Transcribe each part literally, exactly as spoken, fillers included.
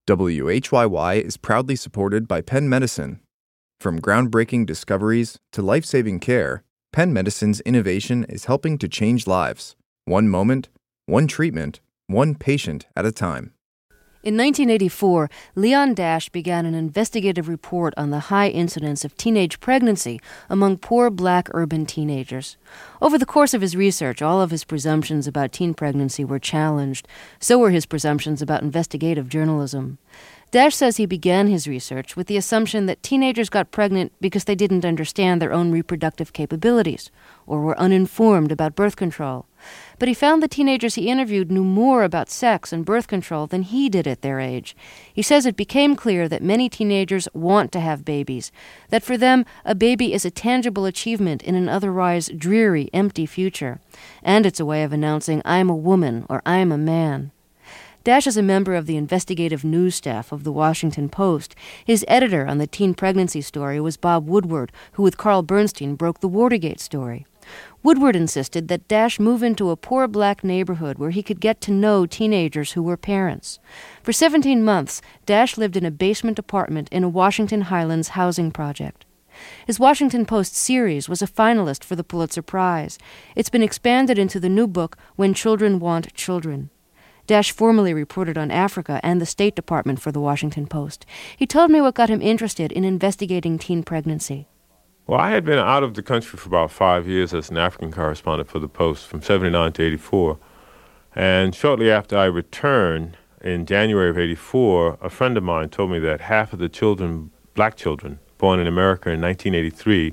W H Y Y is proudly supported by Penn Medicine. From groundbreaking discoveries to life-saving care, Penn Medicine's innovation is helping to change lives, one moment, one treatment, one patient at a time. In nineteen eighty-four, Leon Dash began an investigative report on the high incidence of teenage pregnancy among poor black urban teenagers. Over the course of his research, all of his presumptions about teen pregnancy were challenged. So were his presumptions about investigative journalism. Dash says he began his research with the assumption that teenagers got pregnant because they didn't understand their own reproductive capabilities or were uninformed about birth control. But he found the teenagers he interviewed knew more about sex and birth control than he did at their age. He says it became clear that many teenagers want to have babies, that for them a baby is a tangible achievement in an otherwise dreary, empty future. And it's a way of announcing, I'm a woman or I'm a man. Dash is a member of the investigative news staff of The Washington Post. His editor on the teen pregnancy story was Bob Woodward, who with Carl Bernstein broke the Watergate story. Woodward insisted that Dash move into a poor black neighborhood where he could get to know teenagers who were parents. For seventeen months, Dash lived in a basement apartment in a Washington Highlands housing project. His Washington Post series was a finalist for the Pulitzer Prize. It's been expanded into the new book, When Children Want Children. Dash formerly reported on Africa and the State Department for The Washington Post. He told me what got him interested in investigating teen pregnancy. Well, I had been out of the country for about five years as an African correspondent for the Post, from seventy-nine to eighty-four. And shortly after I returned, in January of eighty-four, a friend of mine told me that half of the children, black children, born in America in nineteen eighty-three,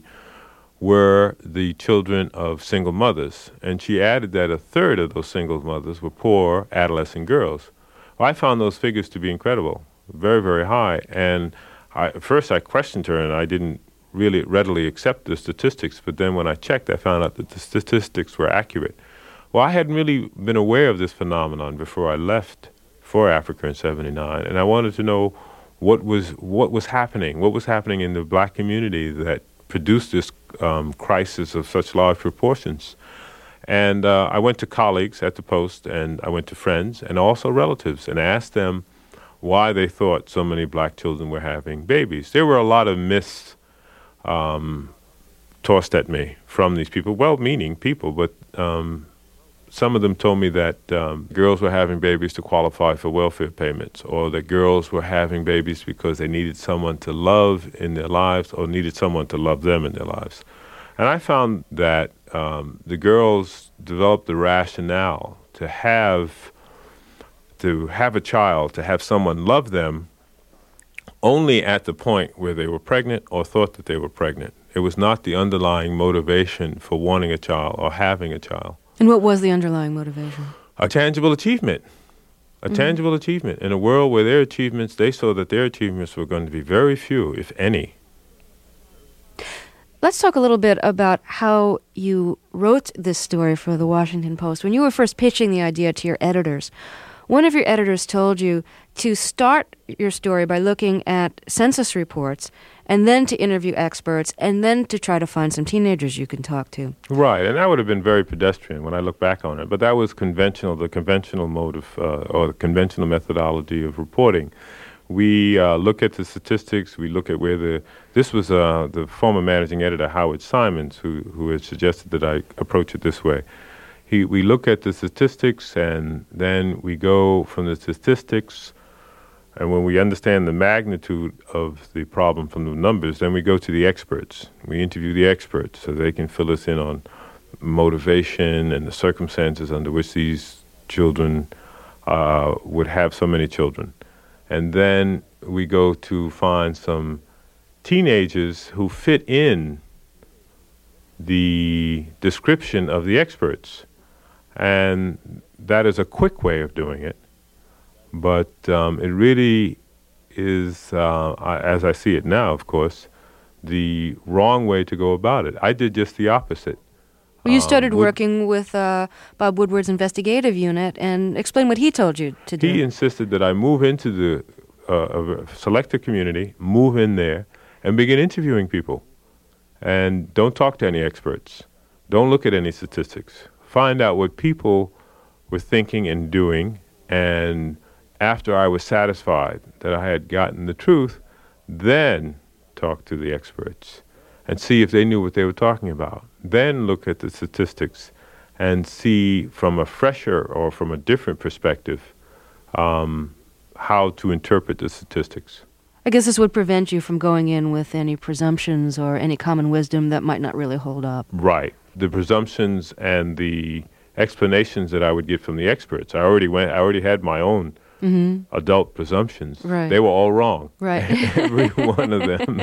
were the children of single mothers. And she added that a third of those single mothers were poor adolescent girls. Well, I found those figures to be incredible, very, very high. And I, at first I questioned her, and I didn't really readily accept the statistics. But then when I checked, I found out that the statistics were accurate. Well, I hadn't really been aware of this phenomenon before I left for Africa in seventy-nine. And I wanted to know what was what was happening, what was happening in the black community that produced this um, crisis of such large proportions. And uh, I went to colleagues at the Post, and I went to friends and also relatives and asked them why they thought so many black children were having babies. There were a lot of myths um, tossed at me from these people, well-meaning people, but um, some of them told me that um, girls were having babies to qualify for welfare payments, or that girls were having babies because they needed someone to love in their lives or needed someone to love them in their lives. And I found that um, the girls developed the rationale to have to have a child, to have someone love them only at the point where they were pregnant or thought that they were pregnant. It was not the underlying motivation for wanting a child or having a child. And what was the underlying motivation? A tangible achievement. A mm-hmm. tangible achievement. In a world where their achievements, they saw that their achievements were going to be very few, if any. Let's talk a little bit about how you wrote this story for the Washington Post. When you were first pitching the idea to your editors, one of your editors told you to start your story by looking at census reports and then to interview experts and then to try to find some teenagers you can talk to. Right, and that would have been very pedestrian when I look back on it. But that was conventional, the conventional mode of, uh, or the conventional methodology of reporting. We uh, look at the statistics, we look at where the, this was uh, the former managing editor, Howard Simons, who, who had suggested that I approach it this way. He, we look at the statistics, and then we go from the statistics, and when we understand the magnitude of the problem from the numbers, then we go to the experts. We interview the experts so they can fill us in on motivation and the circumstances under which these children uh, would have so many children. And then we go to find some teenagers who fit in the description of the experts. And that is a quick way of doing it. But um, it really is, uh, I, as I see it now, of course, the wrong way to go about it. I did just the opposite. Well, you started um, Wood- working with uh, Bob Woodward's investigative unit, and explain what he told you to do. He insisted that I move into the uh, select a community, move in there, and begin interviewing people. And don't talk to any experts. Don't look at any statistics. Find out what people were thinking and doing, and after I was satisfied that I had gotten the truth, then talk to the experts and see if they knew what they were talking about. Then look at the statistics and see from a fresher or from a different perspective um, how to interpret the statistics. I guess this would prevent you from going in with any presumptions or any common wisdom that might not really hold up. Right. The presumptions and the explanations that I would get from the experts. I already went. I already had my own mm-hmm. adult presumptions. Right. They were all wrong. Right. Every one of them.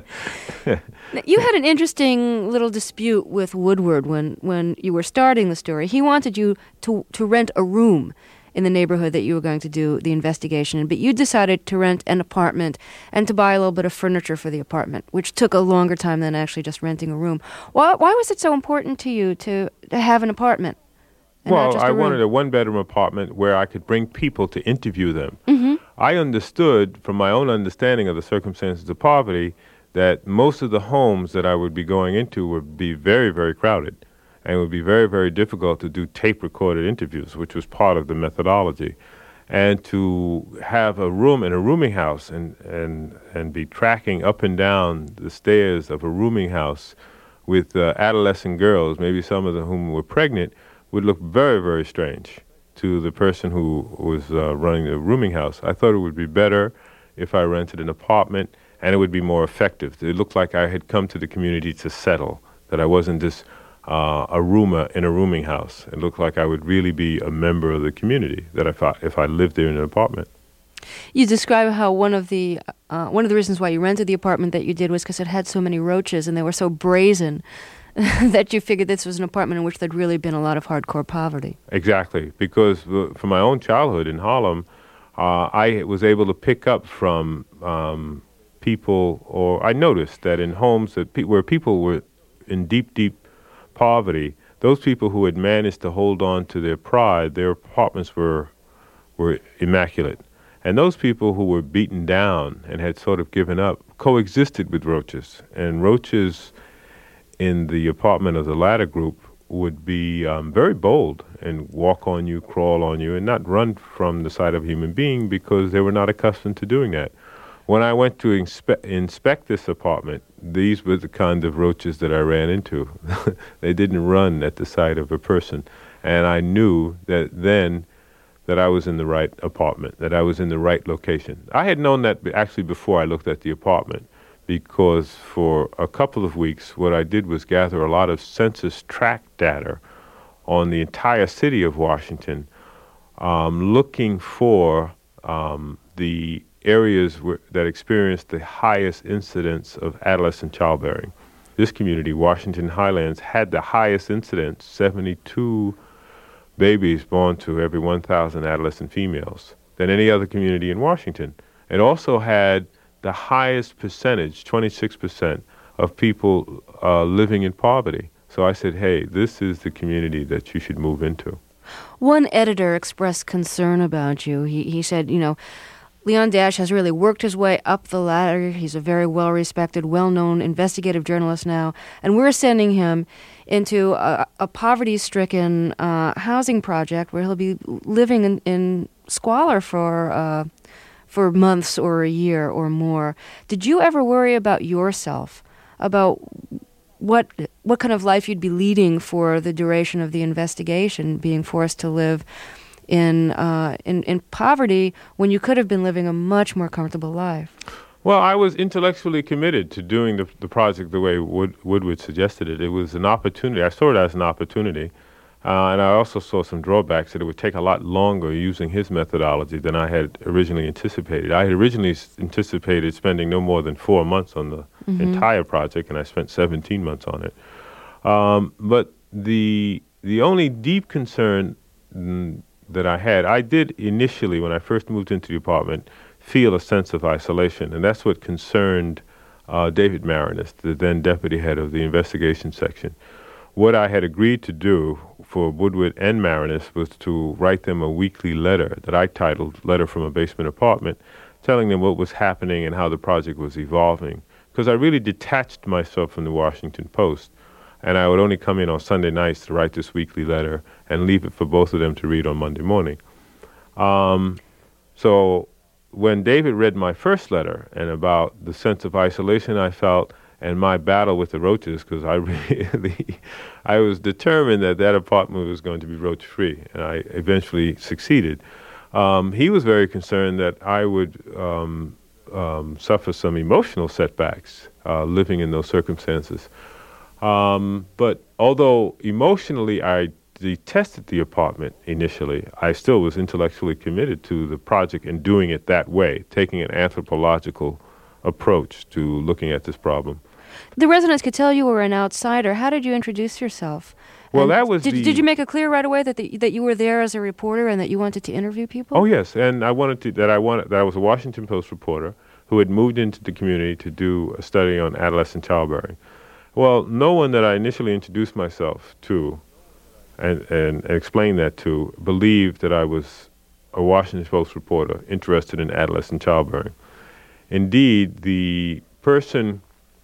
You had an interesting little dispute with Woodward when, when you were starting the story. He wanted you to to rent a room in the neighborhood that you were going to do the investigation in, but you decided to rent an apartment and to buy a little bit of furniture for the apartment, which took a longer time than actually just renting a room. Why, why was it so important to you to, to have an apartment? Well, I wanted a one-bedroom apartment where I could bring people to interview them. Mm-hmm. I understood, from my own understanding of the circumstances of poverty, that most of the homes that I would be going into would be very, very crowded. And it would be very, very difficult to do tape-recorded interviews, which was part of the methodology. And to have a room in a rooming house and, and, and be tracking up and down the stairs of a rooming house with uh, adolescent girls, maybe some of them whom were pregnant, would look very, very strange to the person who was uh, running the rooming house. I thought it would be better if I rented an apartment, and it would be more effective. It looked like I had come to the community to settle, that I wasn't just Uh, a roomer in a rooming house. It looked like I would really be a member of the community, that if I, if I lived there in an apartment. You describe how one of the uh, one of the reasons why you rented the apartment that you did was because it had so many roaches and they were so brazen that you figured this was an apartment in which there'd really been a lot of hardcore poverty. Exactly, because uh, from my own childhood in Harlem, uh, I was able to pick up from um, people, or I noticed that in homes that pe- where people were in deep, deep poverty, those people who had managed to hold on to their pride, their apartments were were immaculate. And those people who were beaten down and had sort of given up coexisted with roaches. And roaches in the apartment of the latter group would be um, very bold and walk on you, crawl on you, and not run from the sight of a human being because they were not accustomed to doing that. When I went to inspe- inspect this apartment, these were the kind of roaches that I ran into. They didn't run at the sight of a person. And I knew that then that I was in the right apartment, that I was in the right location. I had known that actually before I looked at the apartment, because for a couple of weeks, what I did was gather a lot of census tract data on the entire city of Washington, um, looking for um, the areas where, that experienced the highest incidence of adolescent childbearing. This community, Washington Highlands, had the highest incidence, seventy-two babies born to every one thousand adolescent females, than any other community in Washington. It also had the highest percentage, twenty-six percent, of people uh, living in poverty. So I said, hey, this is the community that you should move into. One editor expressed concern about you. He, he said, you know, Leon Dash has really worked his way up the ladder. He's a very well-respected, well-known investigative journalist now, and we're sending him into a, a poverty-stricken uh, housing project where he'll be living in, in squalor for uh, for months or a year or more. Did you ever worry about yourself, about what what kind of life you'd be leading for the duration of the investigation, being forced to live in uh, in in poverty when you could have been living a much more comfortable life? Well, I was intellectually committed to doing the the project the way Wood, Woodward suggested it. It was an opportunity. I saw it as an opportunity, uh, and I also saw some drawbacks that it would take a lot longer using his methodology than I had originally anticipated. I had originally s- anticipated spending no more than four months on the mm-hmm. entire project, and I spent seventeen months on it. Um, but the the only deep concern mm, that I had, I did initially, when I first moved into the apartment, feel a sense of isolation. And that's what concerned uh, David Maraniss, the then deputy head of the investigation section. What I had agreed to do for Woodward and Maraniss was to write them a weekly letter that I titled Letter from a Basement Apartment, telling them what was happening and how the project was evolving. Because I really detached myself from the Washington Post. And I would only come in on Sunday nights to write this weekly letter and leave it for both of them to read on Monday morning. Um, So when David read my first letter and about the sense of isolation I felt and my battle with the roaches, because I really, I was determined that that apartment was going to be roach-free, and I eventually succeeded. Um, he was very concerned that I would um, um, suffer some emotional setbacks uh, living in those circumstances. Um, but although emotionally I detested the apartment initially, I still was intellectually committed to the project and doing it that way, taking an anthropological approach to looking at this problem. The residents could tell you were an outsider. How did you introduce yourself? Well, And that was did, the... did you make it clear right away that the, that you were there as a reporter and that you wanted to interview people? Oh, yes, and I wanted to, that I wanted, that I was a Washington Post reporter who had moved into the community to do a study on adolescent childbearing. Well, no one that I initially introduced myself to and, and, and explained that to believed that I was a Washington Post reporter interested in adolescent childbearing. Indeed, the person,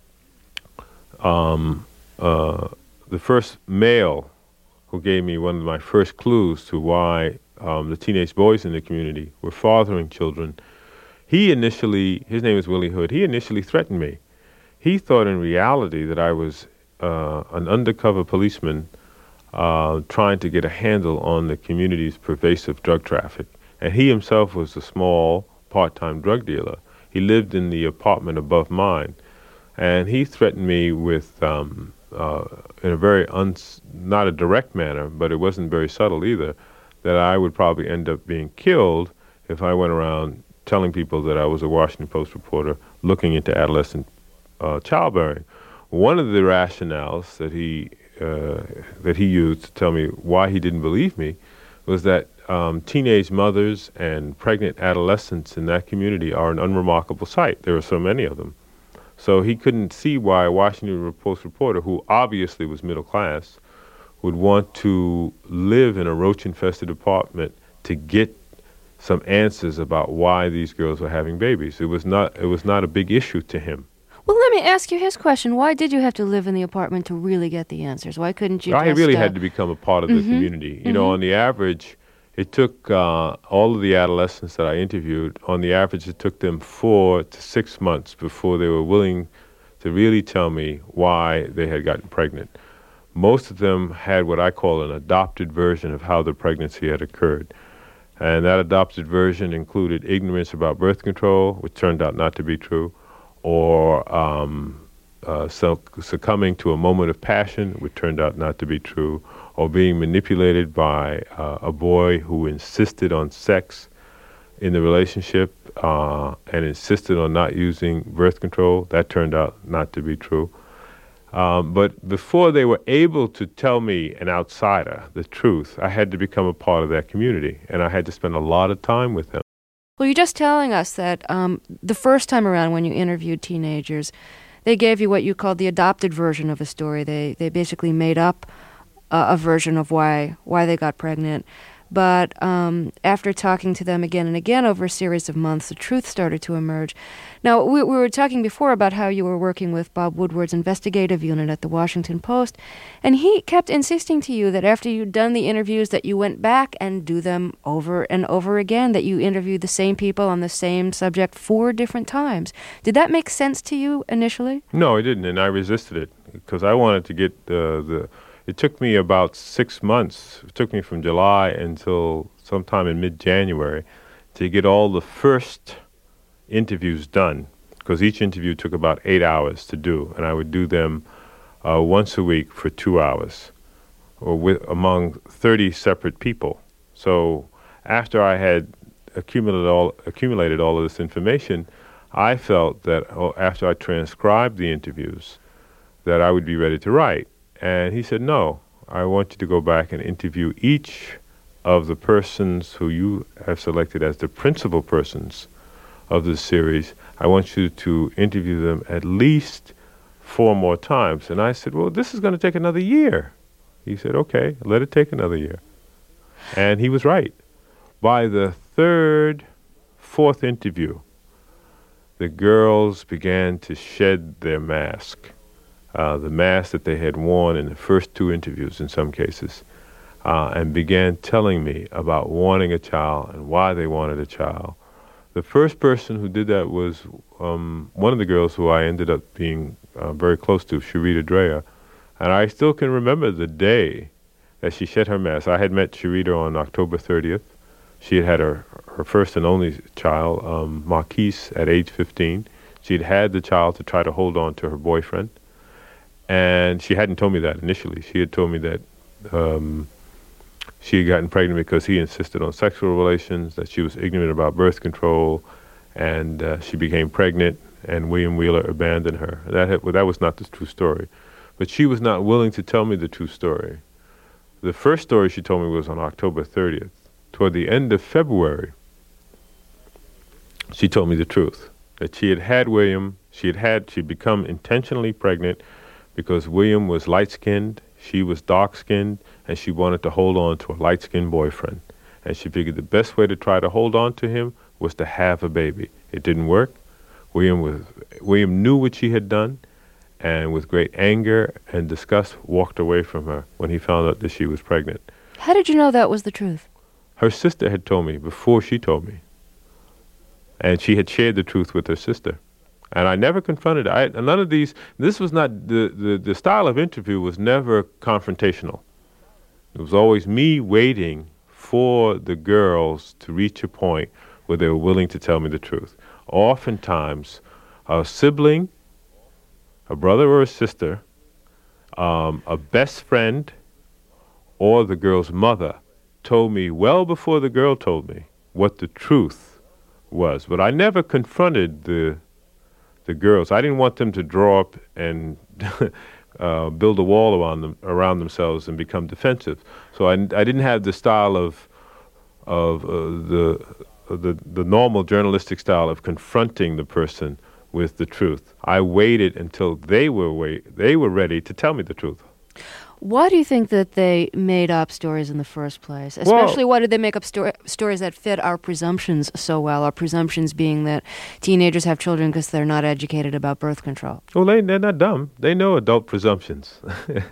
um, uh, the first male who gave me one of my first clues to why um, the teenage boys in the community were fathering children, he initially, his name is Willie Hood, he initially threatened me. He thought in reality that I was uh, an undercover policeman uh, trying to get a handle on the community's pervasive drug traffic. And he himself was a small part-time drug dealer. He lived in the apartment above mine. And he threatened me with, um, uh, in a very, uns- not a direct manner, but it wasn't very subtle either, that I would probably end up being killed if I went around telling people that I was a Washington Post reporter looking into adolescent uh, childbearing. One of the rationales that he uh, that he used to tell me why he didn't believe me was that um, teenage mothers and pregnant adolescents in that community are an unremarkable sight. There are so many of them. So he couldn't see why a Washington Post reporter, who obviously was middle class, would want to live in a roach-infested apartment to get some answers about why these girls were having babies. It was not, it was not a big issue to him. Well, let me ask you his question. Why did you have to live in the apartment to really get the answers? Why couldn't you I just... really uh, had to become a part of the mm-hmm, community. You mm-hmm. know, on the average, it took uh, all of the adolescents that I interviewed, on the average, it took them four to six months before they were willing to really tell me why they had gotten pregnant. Most of them had what I call an adopted version of how the pregnancy had occurred. And that adopted version included ignorance about birth control, which turned out not to be true, or um, uh, so succumbing to a moment of passion, which turned out not to be true, or being manipulated by uh, a boy who insisted on sex in the relationship uh, and insisted on not using birth control. That turned out not to be true. Um, but before they were able to tell me, an outsider, the truth, I had to become a part of that community, and I had to spend a lot of time with them. Well, you're just telling us that um, the first time around when you interviewed teenagers, they gave you what you called the adopted version of a story. They they basically made up uh, a version of why why they got pregnant. But um, after talking to them again and again over a series of months, the truth started to emerge. Now, we, we were talking before about how you were working with Bob Woodward's investigative unit at the Washington Post, and he kept insisting to you that after you'd done the interviews that you went back and do them over and over again, that you interviewed the same people on the same subject four different times. Did that make sense to you initially? No, it didn't, and I resisted it because I wanted to get uh, the... It took me about six months. It took me from July until sometime in mid-January to get all the first interviews done, because each interview took about eight hours to do, and I would do them uh, once a week for two hours, or with among thirty separate people. So after I had accumulated all accumulated all of this information, I felt that oh, after I transcribed the interviews, that I would be ready to write. And he said, no, I want you to go back and interview each of the persons who you have selected as the principal persons of this series. I want you to interview them at least four more times. And I said, well, this is going to take another year. He said, okay, let it take another year. And he was right. By the third, fourth interview, the girls began to shed their mask. Uh, the mask that they had worn in the first two interviews in some cases, uh, and began telling me about wanting a child and why they wanted a child, The first person who did that was um, one of the girls who I ended up being uh, very close to, Sharita Drea. And I still can remember the day that she shed her mask. I had met Sharita on October thirtieth. She had had her, her first and only child, um, Marquise, at age fifteen. She'd had the child to try to hold on to her boyfriend. And she hadn't told me that initially. She had told me that um, she had gotten pregnant because he insisted on sexual relations, that she was ignorant about birth control, and uh, she became pregnant, and William Wheeler abandoned her. That had, well, that was not the true story. But she was not willing to tell me the true story. The first story she told me was on October thirtieth. Toward the end of February, she told me the truth, that she had had William, she had had, she'd become intentionally pregnant because William was light-skinned, she was dark-skinned, and she wanted to hold on to a light-skinned boyfriend. And she figured the best way to try to hold on to him was to have a baby. It didn't work. William was, William knew what she had done, and with great anger and disgust walked away from her when he found out that she was pregnant. How did you know that was the truth? Her sister had told me before she told me. And she had shared the truth with her sister. And I never confronted her. I, none of these, this was not, the, the, the style of interview was never confrontational. It was always me waiting for the girls to reach a point where they were willing to tell me the truth. Oftentimes, a sibling, a brother or a sister, um, a best friend, or the girl's mother told me well before the girl told me what the truth was. But I never confronted the the girls. I didn't want them to draw up and uh, build a wall around them, around themselves and become defensive. So I, I didn't have the style of of uh, the, uh, the the normal journalistic style of confronting the person with the truth. I waited until they were wait they were ready to tell me the truth. Why do you think that they made up stories in the first place? Especially, well, why did they make up sto- stories that fit our presumptions so well? Our presumptions being that teenagers have children because they're not educated about birth control. Well, they, they're not dumb. They know adult presumptions,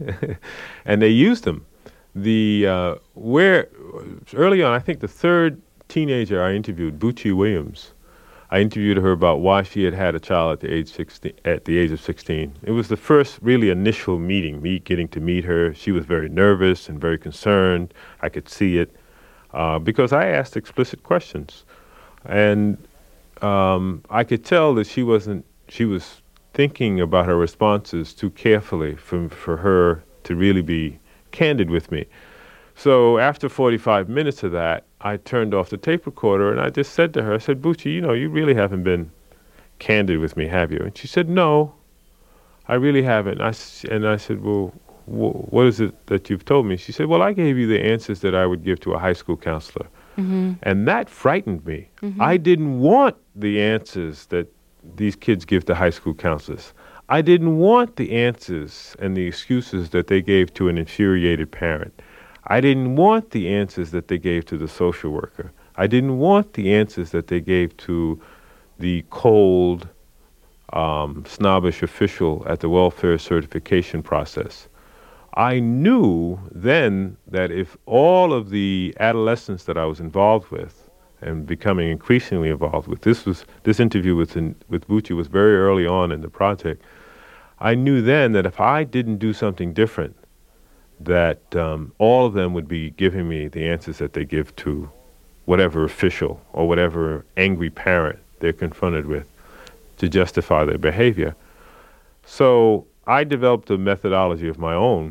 and they use them. The uh, where early on, I think the third teenager I interviewed, Bucci Williams, I interviewed her about why she had had a child at the age sixteen, at the age of sixteen. It was the first really initial meeting, me getting to meet her. She was very nervous and very concerned. I could see it uh, because I asked explicit questions, and um, I could tell that she wasn't. She was thinking about her responses too carefully for for her to really be candid with me. So after forty-five minutes of that, I turned off the tape recorder and I just said to her, I said, Bucci, you know, you really haven't been candid with me, have you? And she said, no, I really haven't. I, and I said, well, wh- what is it that you've told me? She said, well, I gave you the answers that I would give to a high school counselor. Mm-hmm. And that frightened me. Mm-hmm. I didn't want the answers that these kids give to high school counselors. I didn't want the answers and the excuses that they gave to an infuriated parent. I didn't want the answers that they gave to the social worker. I didn't want the answers that they gave to the cold, um, snobbish official at the welfare certification process. I knew then that if all of the adolescents that I was involved with and becoming increasingly involved with, this was this interview with with Bucci was very early on in the project. I knew then that if I didn't do something different, that um, all of them would be giving me the answers that they give to whatever official or whatever angry parent they're confronted with to justify their behavior. So I developed a methodology of my own.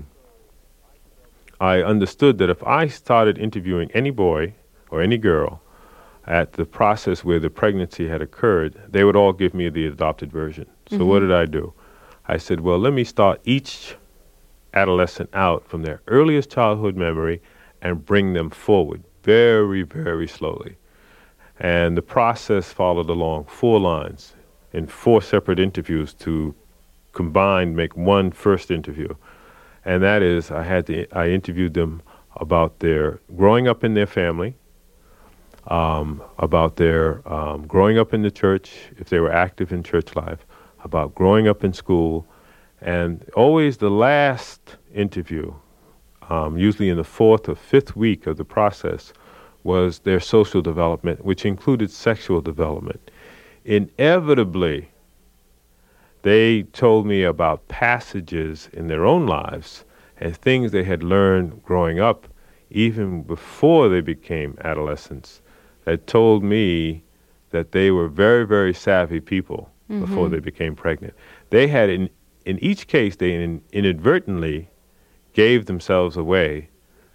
I understood that if I started interviewing any boy or any girl at the process where the pregnancy had occurred, they would all give me the adopted version. So mm-hmm. what did I do? I said, well, let me start each adolescent out from their earliest childhood memory and bring them forward very, very slowly. And the process followed along four lines in four separate interviews to combine, make one first interview. And that is, I had to, I interviewed them about their growing up in their family, um, about their um, growing up in the church, if they were active in church life, about growing up in school, and always the last interview, um, usually in the fourth or fifth week of the process, was their social development, which included sexual development. Inevitably, they told me about passages in their own lives and things they had learned growing up, even before they became adolescents, that told me that they were very, very savvy people mm-hmm. before they became pregnant. They had, in, in each case, they in, inadvertently gave themselves away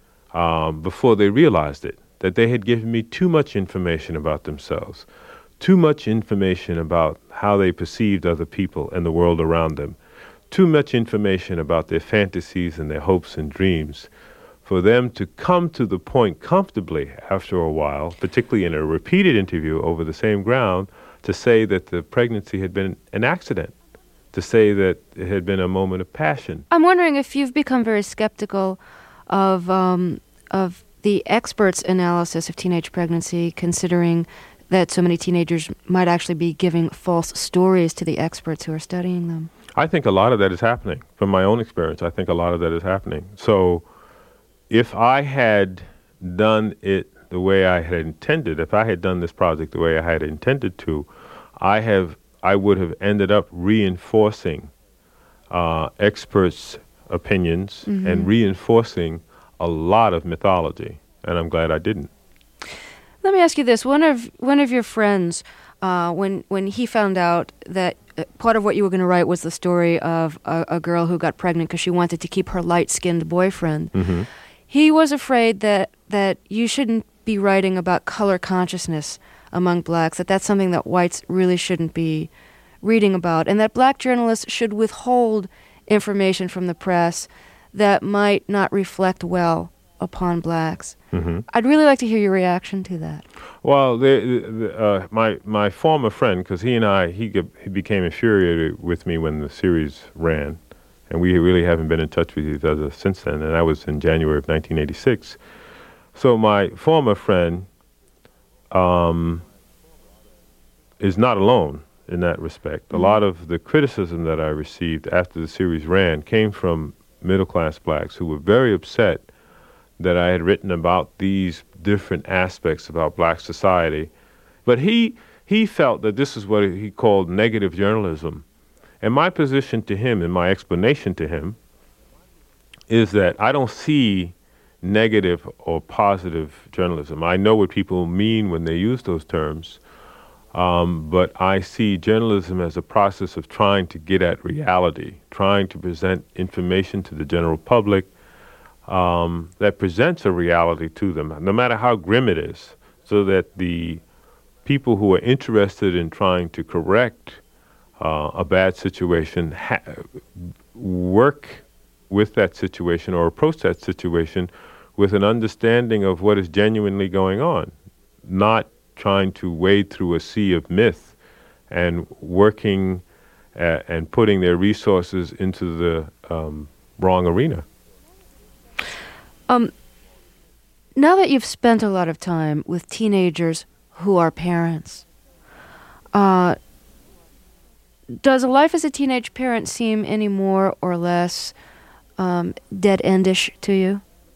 um, before they realized it, that they had given me too much information about themselves, too much information about how they perceived other people and the world around them, too much information about their fantasies and their hopes and dreams, for them to come to the point comfortably after a while, particularly in a repeated interview over the same ground, to say that the pregnancy had been an accident, to say that it had been a moment of passion. I'm wondering if you've become very skeptical of um, of the experts' analysis of teenage pregnancy, considering that so many teenagers might actually be giving false stories to the experts who are studying them. I think a lot of that is happening. From my own experience, I think a lot of that is happening. So if I had done it the way I had intended, if I had done this project the way I had intended to, I have I would have ended up reinforcing uh, experts' opinions mm-hmm. and reinforcing a lot of mythology, and I'm glad I didn't. Let me ask you this: one of one of your friends, uh, when when he found out that uh, part of what you were going to write was the story of a, a girl who got pregnant because she wanted to keep her light-skinned boyfriend, mm-hmm. he was afraid that that you shouldn't be writing about color consciousness among blacks, that that's something that whites really shouldn't be reading about, and that black journalists should withhold information from the press that might not reflect well upon blacks. Mm-hmm. I'd really like to hear your reaction to that. Well, the, the, uh, my my former friend, because he and I, he, get, he became infuriated with me when the series ran, and we really haven't been in touch with each other since then, and that was in January of nineteen eighty-six. So my former friend um, is not alone in that respect. Mm-hmm. A lot of the criticism that I received after the series ran came from middle-class blacks who were very upset that I had written about these different aspects about black society. But he he felt that this is what he called negative journalism. And my position to him and my explanation to him is that I don't see negative or positive journalism. I know what people mean when they use those terms, um, but I see journalism as a process of trying to get at reality, trying to present information to the general public Um, that presents a reality to them, no matter how grim it is, so that the people who are interested in trying to correct uh, a bad situation ha- work with that situation or approach that situation with an understanding of what is genuinely going on, not trying to wade through a sea of myth and working uh, and putting their resources into the um, wrong arena. Um, now that you've spent a lot of time with teenagers who are parents, uh, does a life as a teenage parent seem any more or less um, dead-endish to you?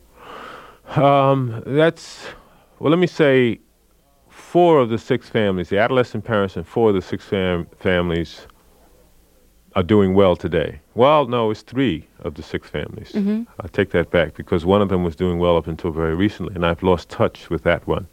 Um, that's, well, let me say four of the six families, the adolescent parents and four of the six fam- families are doing well today. Well, no, it's three of the six families. Mm-hmm. I take that back because one of them was doing well up until very recently, and I've lost touch with that one.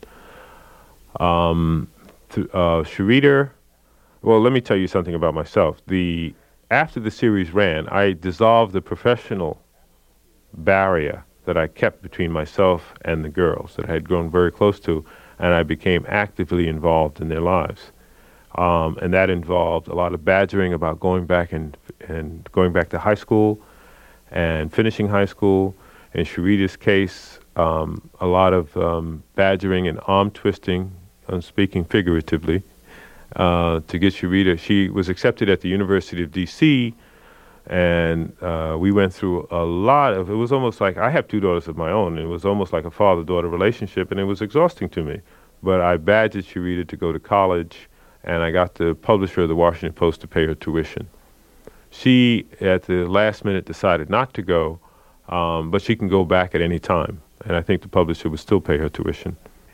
Um, th- uh, Sharita, well, let me tell you something about myself. The after the series ran, I dissolved the professional barrier that I kept between myself and the girls that I had grown very close to, and I became actively involved in their lives. Um, and that involved a lot of badgering about going back and and going back to high school and finishing high school. In Sharita's case, um, a lot of um, badgering and arm twisting, I'm speaking figuratively, uh, to get Sharita. She was accepted at the University of D C, and uh, we went through a lot of, it was almost like, I have two daughters of my own, and it was almost like a father-daughter relationship, and it was exhausting to me. But I badgered Sharita to go to college, and I got the publisher of the Washington Post to pay her tuition. She, at the last minute, decided not to go, um, but she can go back at any time. And I think the publisher would still pay her tuition.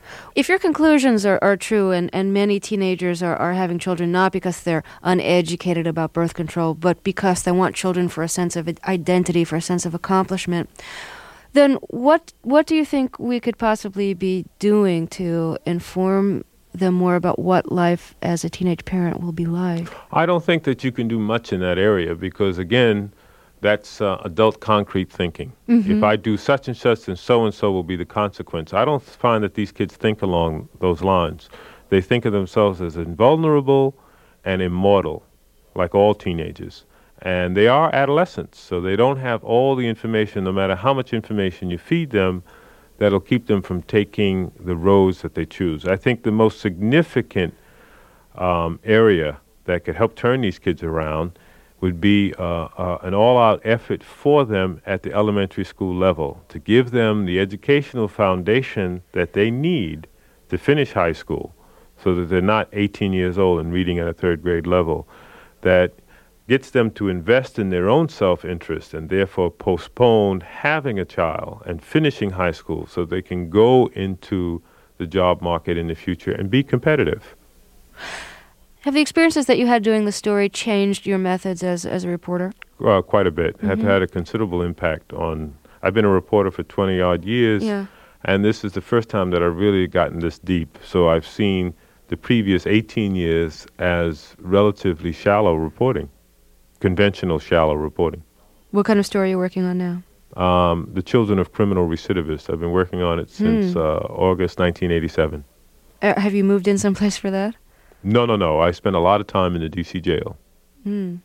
If your conclusions are, are true, and, and many teenagers are, are having children not because they're uneducated about birth control, but because they want children for a sense of identity, for a sense of accomplishment, then what what do you think we could possibly be doing to inform them more about what life as a teenage parent will be like? I don't think that you can do much in that area because, again, that's uh, adult concrete thinking. Mm-hmm. If I do such and such, then so-and-so will be the consequence. I don't find that these kids think along those lines. They think of themselves as invulnerable and immortal, like all teenagers. And they are adolescents, so they don't have all the information, no matter how much information you feed them, that'll keep them from taking the roads that they choose. I think the most significant um, area that could help turn these kids around would be uh, uh, an all-out effort for them at the elementary school level to give them the educational foundation that they need to finish high school so that they're not eighteen years old and reading at a third grade level, that gets them to invest in their own self-interest and therefore postpone having a child and finishing high school so they can go into the job market in the future and be competitive. Have the experiences that you had doing the story changed your methods as, as a reporter? Uh, quite a bit. Mm-hmm. Have had a considerable impact on... I've been a reporter for twenty-odd years, yeah. and this is the first time that I've really gotten this deep. So I've seen the previous eighteen years as relatively shallow reporting, conventional shallow reporting. What kind of story are you working on now? Um, the children of criminal recidivists. I've been working on it since mm. uh, August nineteen eighty-seven. Uh, have you moved in someplace for that? No, no, no. I spent a lot of time in the D C jail. Mm.